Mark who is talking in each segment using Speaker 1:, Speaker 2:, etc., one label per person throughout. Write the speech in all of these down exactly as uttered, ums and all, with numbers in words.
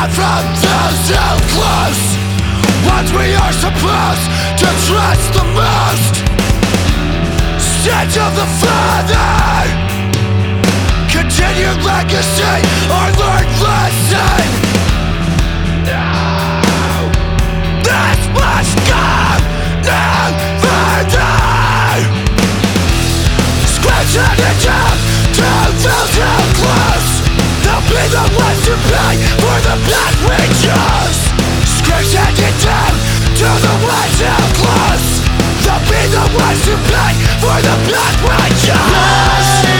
Speaker 1: out from those who close, ones we are supposed to trust the most. Sins of the Father, continued legacy, our learned lesson. No, this must go no further. Scratching it down to those who close, they'll be the ones to pay for the path we chose. Scratching it down to the ones who close, they'll be the ones to pay for the path we chose.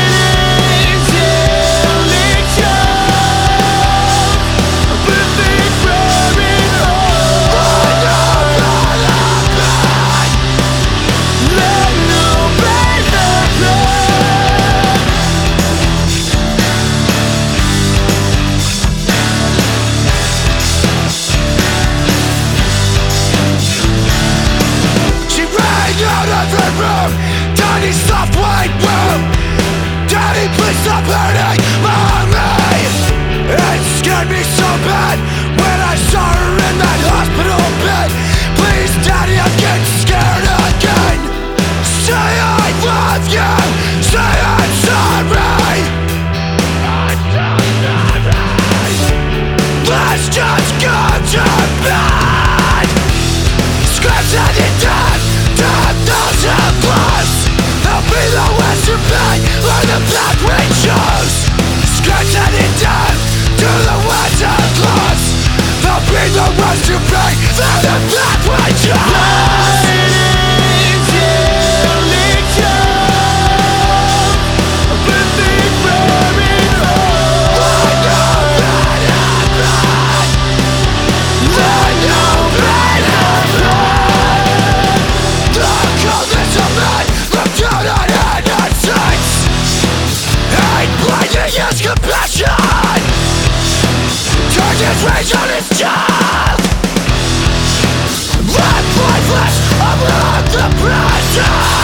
Speaker 1: Daddy, stop white room. Daddy, please stop hurting Mommy. It scared me so bad when I saw her in that hospital bed. Please, Daddy, I'm getting scared again. Say I love you. Say I'm sorry. I'm so sorry. Let's just go to bed. Scratch at the death. Death those who close, they'll be the ones to pay for the path we chose. Scratching it down to the ones who close, they'll be the ones to pay for the path we chose. His compassion turns his rage on his child. Left lifeless among the present.